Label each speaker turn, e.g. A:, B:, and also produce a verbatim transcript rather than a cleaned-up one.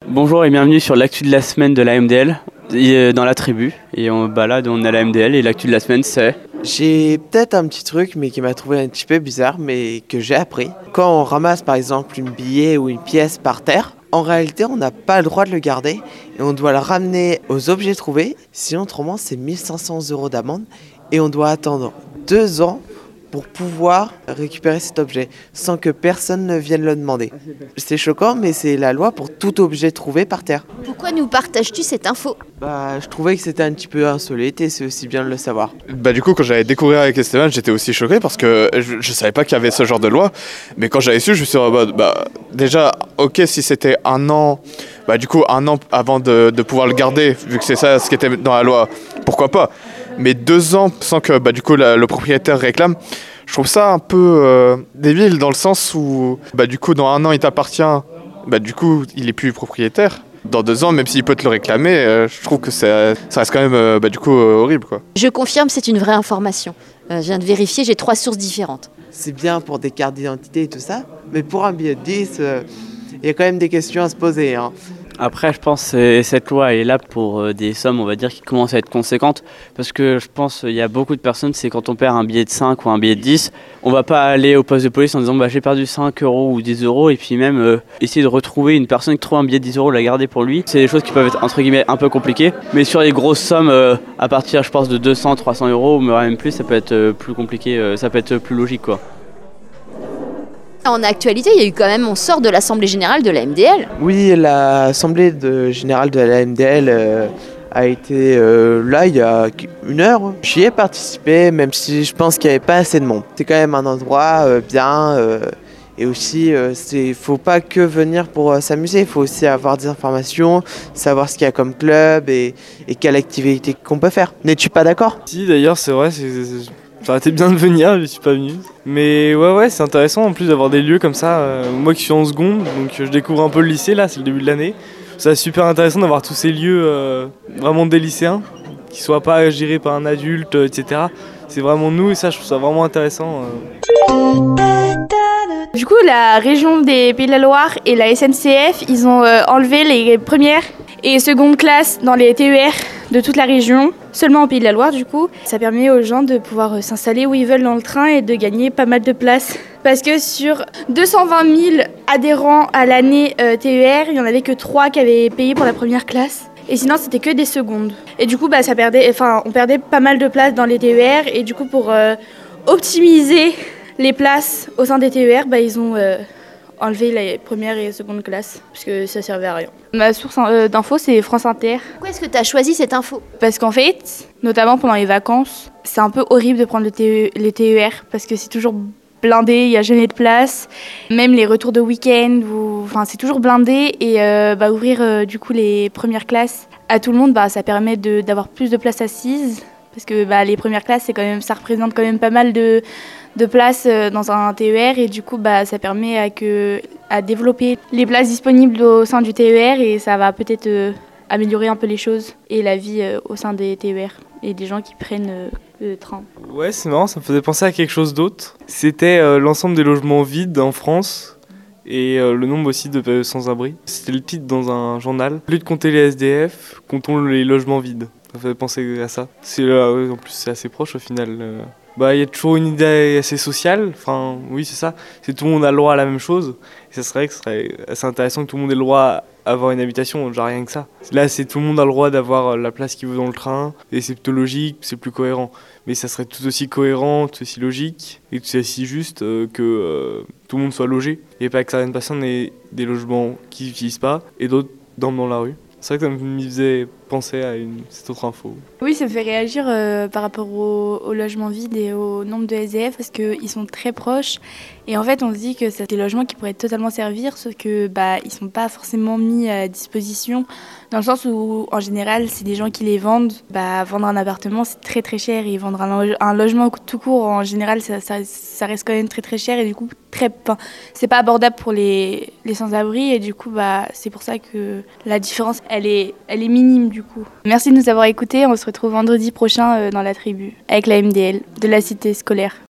A: Bonjour et bienvenue sur l'actu de la semaine de la M D L et, dans la tribu. Et on balade, on est à la M D L et l'actu de la semaine c'est...
B: J'ai peut-être un petit truc mais qui m'a trouvé un petit peu bizarre mais que j'ai appris. Quand on ramasse par exemple une billet ou une pièce par terre, en réalité on n'a pas le droit de le garder et on doit le ramener aux objets trouvés. Sinon autrement c'est mille cinq cents euros d'amende et on doit attendre deux ans pour pouvoir récupérer cet objet sans que personne ne vienne le demander. C'est choquant, mais c'est la loi pour tout objet trouvé par terre.
C: Pourquoi nous partages-tu cette info ?
B: Bah, je trouvais que c'était un petit peu insolite et c'est aussi bien de le savoir.
D: Bah du coup, quand j'avais découvert avec Esteban, j'étais aussi choqué parce que je, je savais pas qu'il y avait ce genre de loi. Mais quand j'avais su, je me suis dit, oh, bah, bah, déjà, ok, si c'était un an, bah du coup, un an avant de, de pouvoir le garder, vu que c'est ça ce qui était dans la loi, pourquoi pas. Mais deux ans sans que bah, du coup, la, le propriétaire réclame, je trouve ça un peu euh, débile dans le sens où bah, du coup, dans un an, il t'appartient, bah, du coup, il est plus propriétaire. Dans deux ans, même s'il peut te le réclamer, euh, je trouve que ça, ça reste quand même euh, bah, du coup, euh, horrible, quoi.
C: Je confirme, c'est une vraie information. Euh, je viens de vérifier, j'ai trois sources différentes.
B: C'est bien pour des cartes d'identité et tout ça, mais pour un billet de dix, il euh, y a quand même des questions à se poser, hein.
A: Après, je pense que cette loi est là pour euh, des sommes, on va dire, qui commencent à être conséquentes. Parce que je pense qu'il y a beaucoup de personnes, c'est quand on perd un billet de cinq ou un billet de dix, on va pas aller au poste de police en disant bah, j'ai perdu cinq euros ou dix euros et puis même euh, essayer de retrouver une personne qui trouve un billet de dix euros, la garder pour lui. C'est des choses qui peuvent être entre guillemets un peu compliquées. Mais sur les grosses sommes, euh, à partir je pense de deux cents, trois cents euros ou même plus, ça peut être euh, plus compliqué, euh, ça peut être plus logique, quoi.
C: En actualité, il y a eu quand même, on sort de l'Assemblée Générale de la M D L.
B: Oui, l'Assemblée de, Générale de la M D L euh, a été euh, là il y a une heure. J'y ai participé, même si je pense qu'il n'y avait pas assez de monde. C'est quand même un endroit euh, bien euh, et aussi, il euh, ne faut pas que venir pour euh, s'amuser, il faut aussi avoir des informations, savoir ce qu'il y a comme club et, et quelle activité qu'on peut faire. N'es-tu pas d'accord ?
E: Si, d'ailleurs, c'est vrai, c'est... c'est... ça aurait été bien de venir, je suis pas venu. Mais ouais, ouais, c'est intéressant en plus d'avoir des lieux comme ça. Euh, moi qui suis en seconde, donc je découvre un peu le lycée là, c'est le début de l'année. C'est super intéressant d'avoir tous ces lieux euh, vraiment des lycéens, qui soient pas gérés par un adulte, euh, et cetera. C'est vraiment nous et ça, je trouve ça vraiment intéressant. Euh.
F: Du coup, la région des Pays de la Loire et la S N C F, ils ont euh, enlevé les premières et secondes classes dans les T E R de toute la région, seulement au Pays de la Loire du coup. Ça permet aux gens de pouvoir s'installer où ils veulent dans le train et de gagner pas mal de places. Parce que sur deux cent vingt mille adhérents à l'année euh, T E R, il n'y en avait que trois qui avaient payé pour la première classe. Et sinon, c'était que des secondes. Et du coup, bah, ça perdait, enfin, on perdait pas mal de places dans les T E R. Et du coup, pour euh, optimiser les places au sein des T E R, bah, ils ont euh, enlevé les premières et secondes classes, parce que ça servait à rien. Ma source euh, d'info, c'est France Inter.
C: Pourquoi est-ce que tu as choisi cette info ?
F: Parce qu'en fait, notamment pendant les vacances, c'est un peu horrible de prendre le T E, les T E R, parce que c'est toujours blindé, il n'y a jamais de place. Même les retours de week-end, ou... enfin, c'est toujours blindé. Et euh, bah, ouvrir euh, du coup les premières classes à tout le monde, bah, ça permet de, d'avoir plus de places assises. Parce que bah, les premières classes, c'est quand même, ça représente quand même pas mal de, de places dans un T E R. Et du coup, bah, ça permet à, que, à développer les places disponibles au sein du T E R. Et ça va peut-être euh, améliorer un peu les choses et la vie euh, au sein des T E R et des gens qui prennent euh, le train.
E: Ouais, c'est marrant, ça me faisait penser à quelque chose d'autre. C'était euh, l'ensemble des logements vides en France et euh, le nombre aussi de euh, sans-abri. C'était le titre dans un journal. Plus de compter les S D F, comptons les logements vides. Ça me faisait penser à ça. C'est, euh, en plus, c'est assez proche au final. Euh. Bah, il y a toujours une idée assez sociale. Enfin, oui, c'est ça. C'est tout le monde a le droit à la même chose. Et ça serait que ce serait assez intéressant que tout le monde ait le droit à avoir une habitation, genre rien que ça. Là, c'est tout le monde a le droit d'avoir la place qu'il veut dans le train. Et c'est plutôt logique, c'est plus cohérent. Mais ça serait tout aussi cohérent, tout aussi logique et tout aussi juste euh, que euh, tout le monde soit logé. Et pas que certaines personnes aient des logements qu'ils n'utilisent pas et d'autres dorment dans la rue. C'est vrai que ça me faisait penser à une, cette autre info.
F: Oui, ça me fait réagir euh, par rapport au, au logement vide et au nombre de S D F parce qu'ils sont très proches. Et en fait, on se dit que c'est des logements qui pourraient totalement servir, sauf que bah, ils ne sont pas forcément mis à disposition, dans le sens où, en général, c'est des gens qui les vendent. Bah, vendre un appartement, c'est très très cher. Et vendre un, lo- un logement tout court, en général, ça, ça, ça reste quand même très très cher. Et du coup, très, enfin, c'est pas abordable pour les, les sans-abri. Et du coup, bah, c'est pour ça que la différence, elle est, elle est minime du coup. Merci de nous avoir écoutés. On se retrouve vendredi prochain euh, dans la tribu, avec la M D L de la cité scolaire.